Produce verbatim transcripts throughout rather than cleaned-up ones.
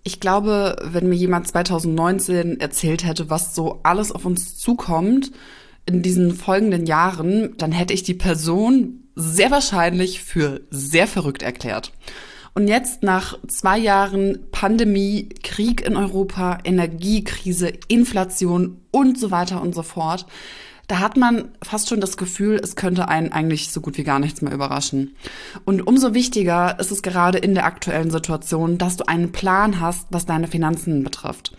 Ich glaube, wenn mir jemand zwanzig neunzehn erzählt hätte, was so alles auf uns zukommt in diesen folgenden Jahren, dann hätte ich die Person sehr wahrscheinlich für sehr verrückt erklärt. Und jetzt nach zwei Jahren Pandemie, Krieg in Europa, Energiekrise, Inflation und so weiter und so fort, da hat man fast schon das Gefühl, es könnte einen eigentlich so gut wie gar nichts mehr überraschen. Und umso wichtiger ist es gerade in der aktuellen Situation, dass du einen Plan hast, was deine Finanzen betrifft.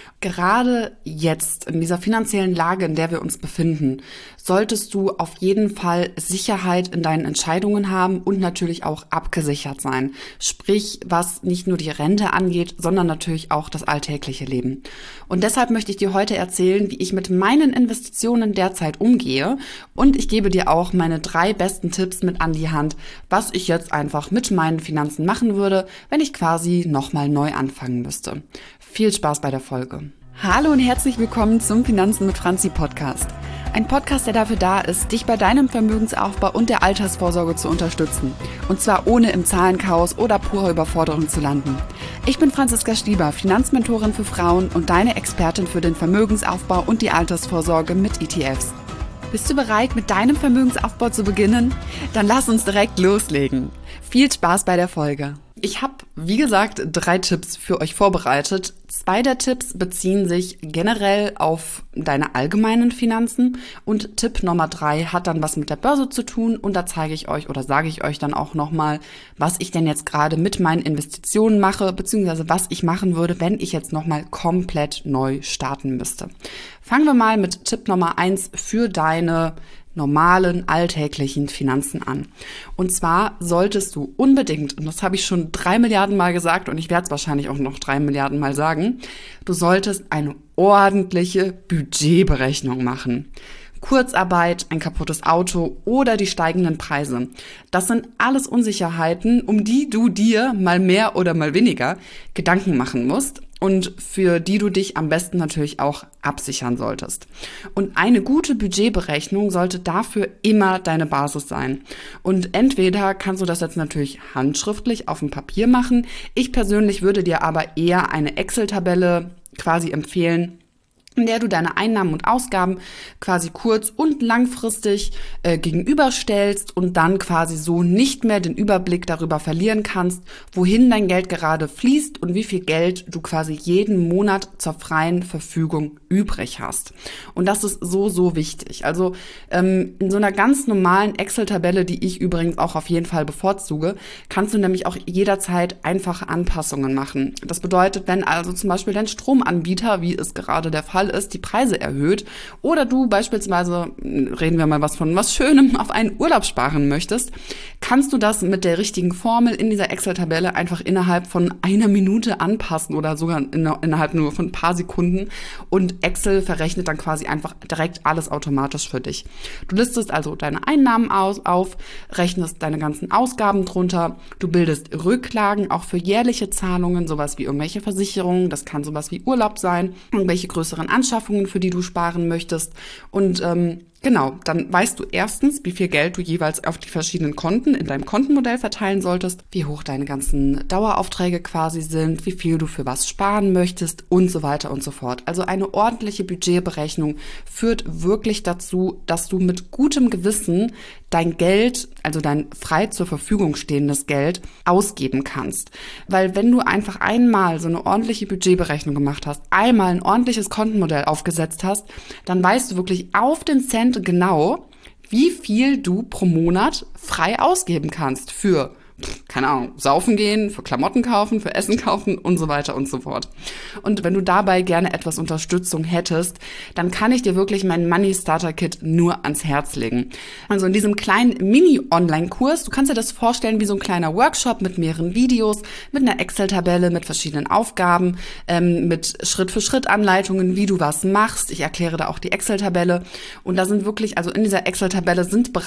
Gerade jetzt, in dieser finanziellen Lage, in der wir uns befinden, solltest du auf jeden Fall Sicherheit in deinen Entscheidungen haben und natürlich auch abgesichert sein. Sprich, was nicht nur die Rente angeht, sondern natürlich auch das alltägliche Leben. Und deshalb möchte ich dir heute erzählen, wie ich mit meinen Investitionen derzeit umgehe. Und ich gebe dir auch meine drei besten Tipps mit an die Hand, was ich jetzt einfach mit meinen Finanzen machen würde, wenn ich quasi nochmal neu anfangen müsste. Viel Spaß bei der Folge. Hallo und herzlich willkommen zum Finanzen mit Franzi Podcast. Ein Podcast, der dafür da ist, dich bei deinem Vermögensaufbau und der Altersvorsorge zu unterstützen. Und zwar ohne im Zahlenchaos oder purer Überforderung zu landen. Ich bin Franziska Stieber, Finanzmentorin für Frauen und deine Expertin für den Vermögensaufbau und die Altersvorsorge mit E T Fs. Bist du bereit, mit deinem Vermögensaufbau zu beginnen? Dann lass uns direkt loslegen. Viel Spaß bei der Folge. Ich habe, wie gesagt, drei Tipps für euch vorbereitet. Zwei der Tipps beziehen sich generell auf deine allgemeinen Finanzen und Tipp Nummer drei hat dann was mit der Börse zu tun und da zeige ich euch oder sage ich euch dann auch nochmal, was ich denn jetzt gerade mit meinen Investitionen mache, beziehungsweise was ich machen würde, wenn ich jetzt nochmal komplett neu starten müsste. Fangen wir mal mit Tipp Nummer eins für deine normalen, alltäglichen Finanzen an. Und zwar solltest du unbedingt, und das habe ich schon drei Milliarden Mal gesagt und ich werde es wahrscheinlich auch noch drei Milliarden Mal sagen, du solltest eine ordentliche Budgetberechnung machen. Kurzarbeit, ein kaputtes Auto oder die steigenden Preise. Das sind alles Unsicherheiten, um die du dir mal mehr oder mal weniger Gedanken machen musst und für die du dich am besten natürlich auch absichern solltest. Und eine gute Budgetberechnung sollte dafür immer deine Basis sein. Und entweder kannst du das jetzt natürlich handschriftlich auf dem Papier machen. Ich persönlich würde dir aber eher eine Excel-Tabelle quasi empfehlen, in der du deine Einnahmen und Ausgaben quasi kurz- und langfristig äh, gegenüberstellst und dann quasi so nicht mehr den Überblick darüber verlieren kannst, wohin dein Geld gerade fließt und wie viel Geld du quasi jeden Monat zur freien Verfügung übrig hast. Und das ist so, so wichtig. Also ähm, in so einer ganz normalen Excel-Tabelle, die ich übrigens auch auf jeden Fall bevorzuge, kannst du nämlich auch jederzeit einfache Anpassungen machen. Das bedeutet, wenn also zum Beispiel dein Stromanbieter, wie es gerade der Fall ist, die Preise erhöht oder du beispielsweise, reden wir mal was von was Schönem, auf einen Urlaub sparen möchtest, kannst du das mit der richtigen Formel in dieser Excel-Tabelle einfach innerhalb von einer Minute anpassen oder sogar in, innerhalb nur von ein paar Sekunden und Excel verrechnet dann quasi einfach direkt alles automatisch für dich. Du listest also deine Einnahmen aus, auf, rechnest deine ganzen Ausgaben drunter, du bildest Rücklagen auch für jährliche Zahlungen, sowas wie irgendwelche Versicherungen, das kann sowas wie Urlaub sein, irgendwelche größeren Anschaffungen, für die du sparen möchtest. Und ähm, genau, dann weißt du erstens, wie viel Geld du jeweils auf die verschiedenen Konten in deinem Kontenmodell verteilen solltest, wie hoch deine ganzen Daueraufträge quasi sind, wie viel du für was sparen möchtest und so weiter und so fort. Also eine ordentliche Budgetberechnung führt wirklich dazu, dass du mit gutem Gewissen dein Geld, also dein frei zur Verfügung stehendes Geld, ausgeben kannst. Weil wenn du einfach einmal so eine ordentliche Budgetberechnung gemacht hast, einmal ein ordentliches Kontenmodell aufgesetzt hast, dann weißt du wirklich auf den Cent genau, wie viel du pro Monat frei ausgeben kannst für, keine Ahnung, saufen gehen, für Klamotten kaufen, für Essen kaufen und so weiter und so fort. Und wenn du dabei gerne etwas Unterstützung hättest, dann kann ich dir wirklich mein Money Starter Kit nur ans Herz legen. Also in diesem kleinen Mini-Online-Kurs, du kannst dir das vorstellen wie so ein kleiner Workshop mit mehreren Videos, mit einer Excel-Tabelle, mit verschiedenen Aufgaben, ähm, mit Schritt-für-Schritt-Anleitungen, wie du was machst. Ich erkläre da auch die Excel-Tabelle. Und da sind wirklich, also in dieser Excel-Tabelle sind bereits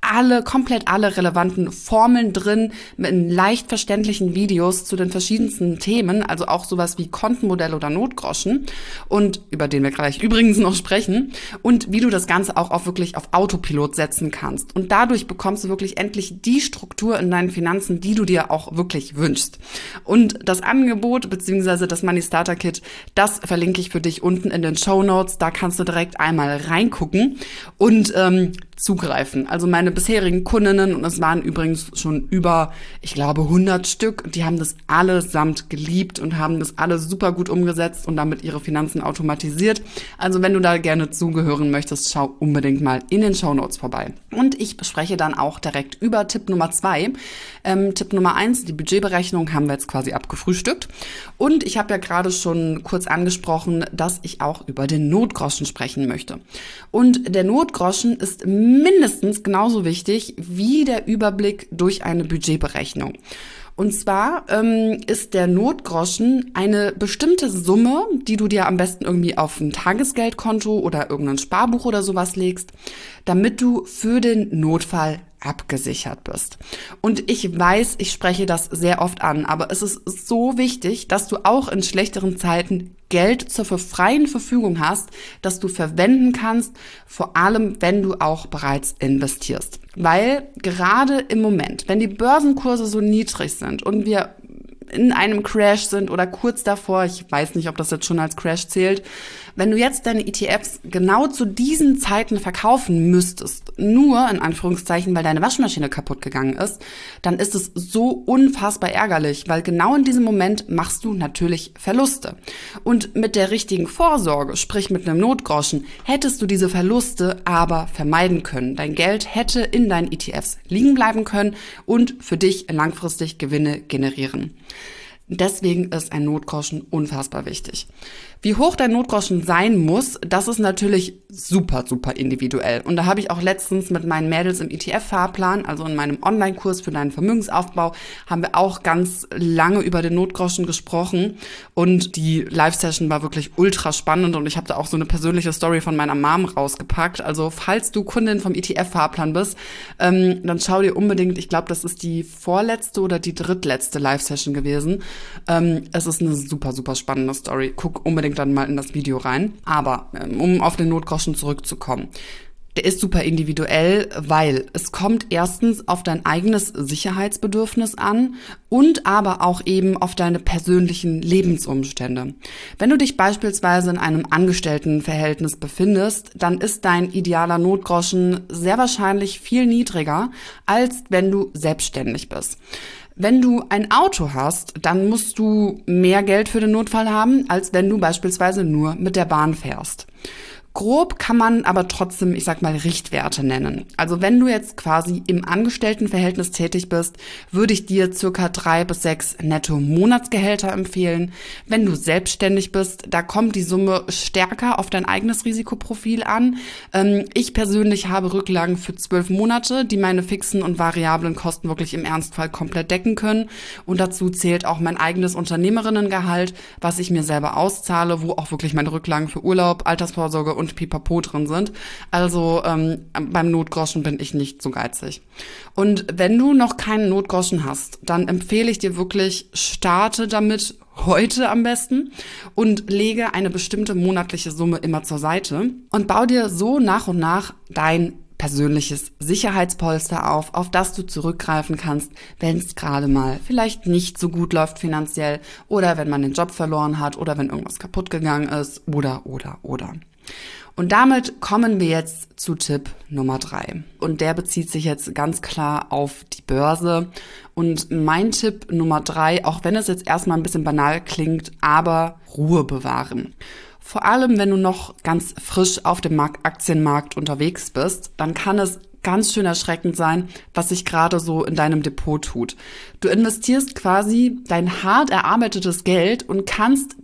alle, komplett alle relevanten Formeln drin mit leicht verständlichen Videos zu den verschiedensten Themen, also auch sowas wie Kontenmodell oder Notgroschen und über den wir gleich übrigens noch sprechen und wie du das Ganze auch auf wirklich auf Autopilot setzen kannst. Und dadurch bekommst du wirklich endlich die Struktur in deinen Finanzen, die du dir auch wirklich wünschst. Und das Angebot bzw. das Money Starter Kit, das verlinke ich für dich unten in den Shownotes. Da kannst du direkt einmal reingucken und ähm, zugreifen. Also meine bisherigen Kundinnen, und es waren übrigens schon über, ich glaube, hundert Stück, die haben das allesamt geliebt und haben das alle super gut umgesetzt und damit ihre Finanzen automatisiert. Also wenn du da gerne zugehören möchtest, schau unbedingt mal in den Shownotes vorbei. Und ich spreche dann auch direkt über Tipp Nummer zwei. Ähm, Tipp Nummer eins, die Budgetberechnung haben wir jetzt quasi abgefrühstückt. Und ich habe ja gerade schon kurz angesprochen, dass ich auch über den Notgroschen sprechen möchte. Und der Notgroschen ist mindestens genauso wichtig wie der Überblick durch eine Budgetberechnung. Und zwar ähm, ist der Notgroschen eine bestimmte Summe, die du dir am besten irgendwie auf ein Tagesgeldkonto oder irgendein Sparbuch oder sowas legst, damit du für den Notfall abgesichert bist. Und ich weiß, ich spreche das sehr oft an, aber es ist so wichtig, dass du auch in schlechteren Zeiten Geld zur freien Verfügung hast, das du verwenden kannst, vor allem wenn du auch bereits investierst. Weil gerade im Moment, wenn die Börsenkurse so niedrig sind und wir in einem Crash sind oder kurz davor, ich weiß nicht, ob das jetzt schon als Crash zählt, wenn du jetzt deine E T Fs genau zu diesen Zeiten verkaufen müsstest, nur in Anführungszeichen, weil deine Waschmaschine kaputt gegangen ist, dann ist es so unfassbar ärgerlich, weil genau in diesem Moment machst du natürlich Verluste. Und mit der richtigen Vorsorge, sprich mit einem Notgroschen, hättest du diese Verluste aber vermeiden können. Dein Geld hätte in deinen E T Fs liegen bleiben können und für dich langfristig Gewinne generieren. Deswegen ist ein Notgroschen unfassbar wichtig. Wie hoch dein Notgroschen sein muss, das ist natürlich super, super individuell. Und da habe ich auch letztens mit meinen Mädels im E T F-Fahrplan, also in meinem Online-Kurs für deinen Vermögensaufbau, haben wir auch ganz lange über den Notgroschen gesprochen. Und die Live-Session war wirklich ultra spannend und ich habe da auch so eine persönliche Story von meiner Mom rausgepackt. Also falls du Kundin vom E T F-Fahrplan bist, ähm, dann schau dir unbedingt, ich glaube, das ist die vorletzte oder die drittletzte Live-Session gewesen. Ähm, es ist eine super, super spannende Story. Guck unbedingt dann mal in das Video rein. Aber um auf den Notgroschen zurückzukommen, der ist super individuell, weil es kommt erstens auf dein eigenes Sicherheitsbedürfnis an und aber auch eben auf deine persönlichen Lebensumstände. Wenn du dich beispielsweise in einem Angestelltenverhältnis befindest, dann ist dein idealer Notgroschen sehr wahrscheinlich viel niedriger, als wenn du selbstständig bist. Wenn du ein Auto hast, dann musst du mehr Geld für den Notfall haben, als wenn du beispielsweise nur mit der Bahn fährst. Grob kann man aber trotzdem, ich sag mal, Richtwerte nennen. Also wenn du jetzt quasi im Angestelltenverhältnis tätig bist, würde ich dir circa drei bis sechs Netto-Monatsgehälter empfehlen. Wenn du selbstständig bist, da kommt die Summe stärker auf dein eigenes Risikoprofil an. Ähm, ich persönlich habe Rücklagen für zwölf Monate, die meine fixen und variablen Kosten wirklich im Ernstfall komplett decken können. Und dazu zählt auch mein eigenes Unternehmerinnengehalt, was ich mir selber auszahle, wo auch wirklich meine Rücklagen für Urlaub, Altersvorsorge und Pipapo drin sind. Also ähm, beim Notgroschen bin ich nicht so geizig. Und wenn du noch keinen Notgroschen hast, dann empfehle ich dir wirklich, starte damit heute am besten und lege eine bestimmte monatliche Summe immer zur Seite und bau dir so nach und nach dein persönliches Sicherheitspolster auf, auf das du zurückgreifen kannst, wenn es gerade mal vielleicht nicht so gut läuft finanziell oder wenn man den Job verloren hat oder wenn irgendwas kaputt gegangen ist oder, oder, oder. Und damit kommen wir jetzt zu Tipp Nummer drei. Und der bezieht sich jetzt ganz klar auf die Börse. Und mein Tipp Nummer drei, auch wenn es jetzt erstmal ein bisschen banal klingt, aber Ruhe bewahren. Vor allem, wenn du noch ganz frisch auf dem Markt, Aktienmarkt unterwegs bist, dann kann es ganz schön erschreckend sein, was sich gerade so in deinem Depot tut. Du investierst quasi dein hart erarbeitetes Geld und kannst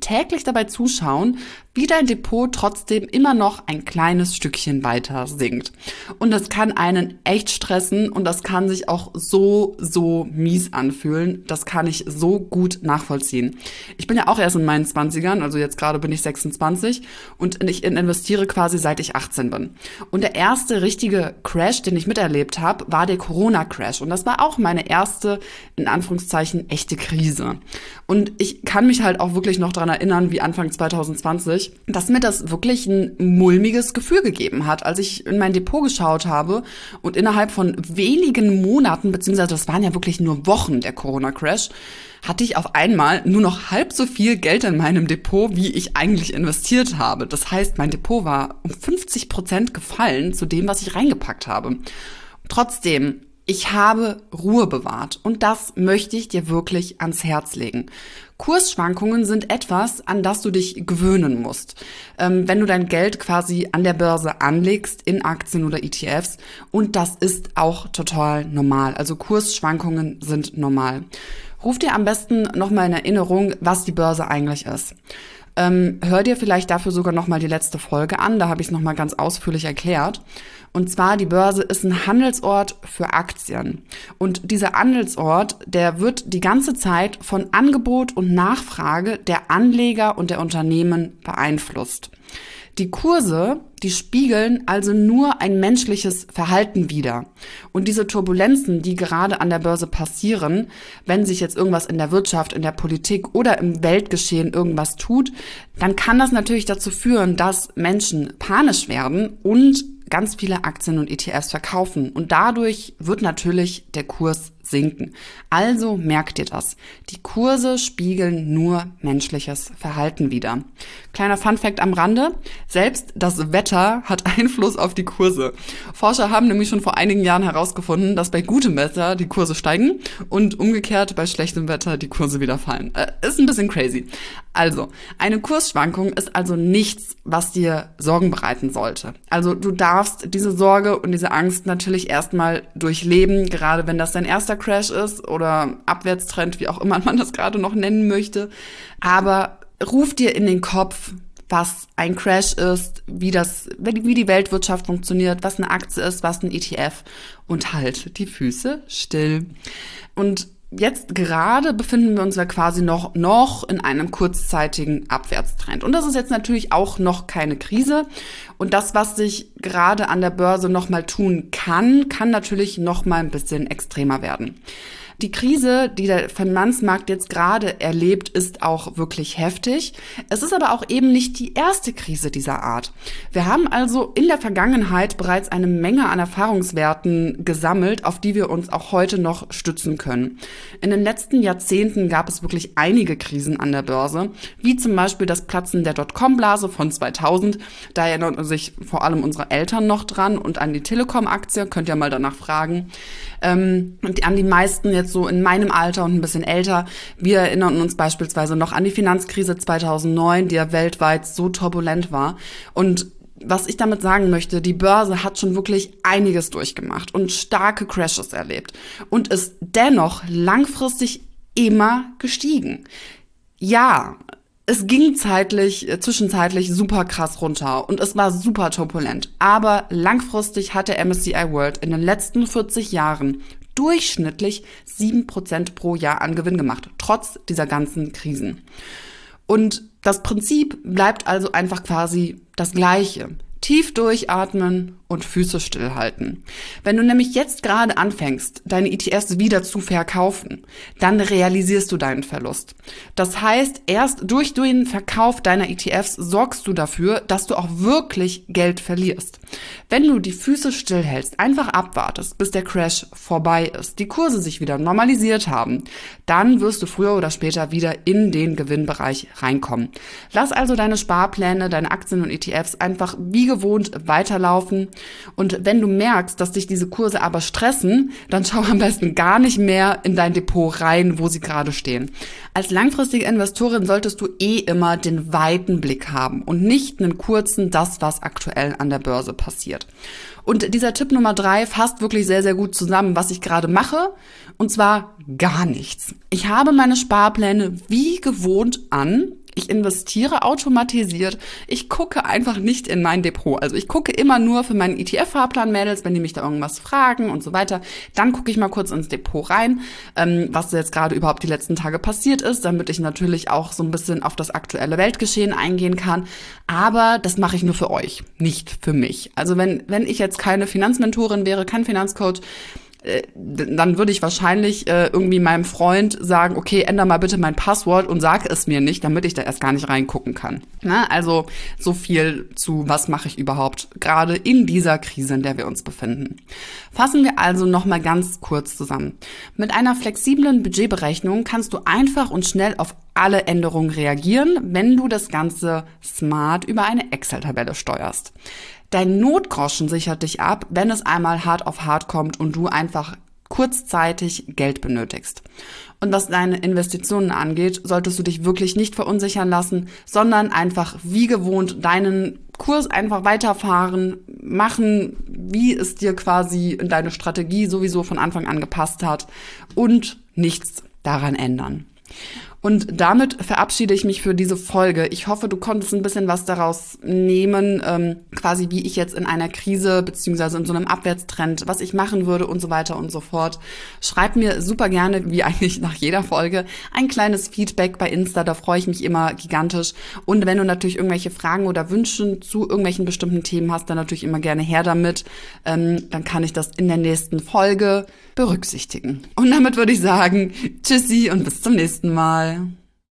täglich dabei zuschauen, wie dein Depot trotzdem immer noch ein kleines Stückchen weiter sinkt. Und das kann einen echt stressen und das kann sich auch so, so mies anfühlen. Das kann ich so gut nachvollziehen. Ich bin ja auch erst in meinen zwanzigern, also jetzt gerade bin ich sechsundzwanzig und ich investiere quasi seit ich achtzehn bin. Und der erste richtige Crash, den ich miterlebt habe, war der Corona-Crash. Und das war auch meine erste, in Anführungszeichen, echte Krise. Und ich kann mich halt auch wirklich noch daran erinnern, wie Anfang zwanzig zwanzig, dass mir das wirklich ein mulmiges Gefühl gegeben hat, als ich in mein Depot geschaut habe und innerhalb von wenigen Monaten, beziehungsweise das waren ja wirklich nur Wochen, der Corona-Crash, hatte ich auf einmal nur noch halb so viel Geld in meinem Depot, wie ich eigentlich investiert habe. Das heißt, mein Depot war um fünfzig Prozent gefallen zu dem, was ich reingepackt habe. Trotzdem, ich habe Ruhe bewahrt und das möchte ich dir wirklich ans Herz legen. Kursschwankungen sind etwas, an das du dich gewöhnen musst. Ähm, wenn du dein Geld quasi an der Börse anlegst, in Aktien oder E T Fs, und das ist auch total normal. Also Kursschwankungen sind normal. Ruf dir am besten nochmal in Erinnerung, was die Börse eigentlich ist. Ähm, hör dir vielleicht dafür sogar nochmal die letzte Folge an, da habe ich es nochmal ganz ausführlich erklärt. Und zwar, die Börse ist ein Handelsort für Aktien. Und dieser Handelsort, der wird die ganze Zeit von Angebot und Nachfrage der Anleger und der Unternehmen beeinflusst. Die Kurse, die spiegeln also nur ein menschliches Verhalten wider. Und diese Turbulenzen, die gerade an der Börse passieren, wenn sich jetzt irgendwas in der Wirtschaft, in der Politik oder im Weltgeschehen irgendwas tut, dann kann das natürlich dazu führen, dass Menschen panisch werden und ganz viele Aktien und E T Fs verkaufen. Und dadurch wird natürlich der Kurs sinken. Also merkt dir das. Die Kurse spiegeln nur menschliches Verhalten wider. Kleiner Funfact am Rande: Selbst das Wetter hat Einfluss auf die Kurse. Forscher haben nämlich schon vor einigen Jahren herausgefunden, dass bei gutem Wetter die Kurse steigen und umgekehrt bei schlechtem Wetter die Kurse wieder fallen. Äh, ist ein bisschen crazy. Also, eine Kursschwankung ist also nichts, was dir Sorgen bereiten sollte. Also du darfst diese Sorge und diese Angst natürlich erstmal durchleben, gerade wenn das dein erster Crash ist oder Abwärtstrend, wie auch immer man das gerade noch nennen möchte. Aber ruf dir in den Kopf, was ein Crash ist, wie das, wie die Weltwirtschaft funktioniert, was eine Aktie ist, was ein E T F, und halt die Füße still. Und jetzt gerade befinden wir uns ja quasi noch, noch in einem kurzzeitigen Abwärtstrend. Und das ist jetzt natürlich auch noch keine Krise. Und das, was sich gerade an der Börse nochmal tun kann, kann natürlich nochmal ein bisschen extremer werden. Die Krise, die der Finanzmarkt jetzt gerade erlebt, ist auch wirklich heftig. Es ist aber auch eben nicht die erste Krise dieser Art. Wir haben also in der Vergangenheit bereits eine Menge an Erfahrungswerten gesammelt, auf die wir uns auch heute noch stützen können. In den letzten Jahrzehnten gab es wirklich einige Krisen an der Börse, wie zum Beispiel das Platzen der Dotcom-Blase von zweitausend. Da erinnern sich vor allem unsere Eltern noch dran, und an die Telekom-Aktie, könnt ihr mal danach fragen. Ähm, und an die meisten jetzt so in meinem Alter und ein bisschen älter, wir erinnern uns beispielsweise noch an die Finanzkrise zweitausendneun, die ja weltweit so turbulent war. Und was ich damit sagen möchte, die Börse hat schon wirklich einiges durchgemacht und starke Crashes erlebt und ist dennoch langfristig immer gestiegen. Ja, es ging zeitlich, äh, zwischenzeitlich super krass runter und es war super turbulent. Aber langfristig hat der M S C I World in den letzten vierzig Jahren durchschnittlich sieben Prozent pro Jahr an Gewinn gemacht, trotz dieser ganzen Krisen. Und das Prinzip bleibt also einfach quasi das Gleiche. Tief durchatmen und Füße stillhalten. Wenn du nämlich jetzt gerade anfängst, deine E T Fs wieder zu verkaufen, dann realisierst du deinen Verlust. Das heißt, erst durch den Verkauf deiner E T Fs sorgst du dafür, dass du auch wirklich Geld verlierst. Wenn du die Füße stillhältst, einfach abwartest, bis der Crash vorbei ist, die Kurse sich wieder normalisiert haben, dann wirst du früher oder später wieder in den Gewinnbereich reinkommen. Lass also deine Sparpläne, deine Aktien und E T Fs einfach wie gewohnt weiterlaufen. Und wenn du merkst, dass dich diese Kurse aber stressen, dann schau am besten gar nicht mehr in dein Depot rein, wo sie gerade stehen. Als langfristige Investorin solltest du eh immer den weiten Blick haben und nicht einen kurzen, das, was aktuell an der Börse passiert. Und dieser Tipp Nummer drei fasst wirklich sehr, sehr gut zusammen, was ich gerade mache. Und zwar gar nichts. Ich habe meine Sparpläne wie gewohnt an. Ich investiere automatisiert. Ich gucke einfach nicht in mein Depot. Also ich gucke immer nur für meinen E T F-Fahrplan-Mädels, wenn die mich da irgendwas fragen und so weiter. Dann gucke ich mal kurz ins Depot rein, ähm, was jetzt gerade überhaupt die letzten Tage passiert ist, damit ich natürlich auch so ein bisschen auf das aktuelle Weltgeschehen eingehen kann. Aber das mache ich nur für euch, nicht für mich. Also wenn, wenn ich jetzt keine Finanzmentorin wäre, kein Finanzcoach, dann würde ich wahrscheinlich äh, irgendwie meinem Freund sagen, okay, änder mal bitte mein Passwort und sag es mir nicht, damit ich da erst gar nicht reingucken kann. Na, also so viel zu, was mache ich überhaupt gerade in dieser Krise, in der wir uns befinden. Fassen wir also nochmal ganz kurz zusammen. Mit einer flexiblen Budgetberechnung kannst du einfach und schnell auf alle Änderungen reagieren, wenn du das Ganze smart über eine Excel-Tabelle steuerst. Dein Notgroschen sichert dich ab, wenn es einmal hart auf hart kommt und du einfach kurzzeitig Geld benötigst. Und was deine Investitionen angeht, solltest du dich wirklich nicht verunsichern lassen, sondern einfach wie gewohnt deinen Kurs einfach weiterfahren, machen, wie es dir quasi in deine Strategie sowieso von Anfang an gepasst hat und nichts daran ändern. Und damit verabschiede ich mich für diese Folge. Ich hoffe, du konntest ein bisschen was daraus nehmen, ähm, quasi wie ich jetzt in einer Krise beziehungsweise in so einem Abwärtstrend, was ich machen würde und so weiter und so fort. Schreib mir super gerne, wie eigentlich nach jeder Folge, ein kleines Feedback bei Insta. Da freue ich mich immer gigantisch. Und wenn du natürlich irgendwelche Fragen oder Wünsche zu irgendwelchen bestimmten Themen hast, dann natürlich immer gerne her damit. Ähm, dann kann ich das in der nächsten Folge berücksichtigen. Und damit würde ich sagen, tschüssi und bis zum nächsten Mal.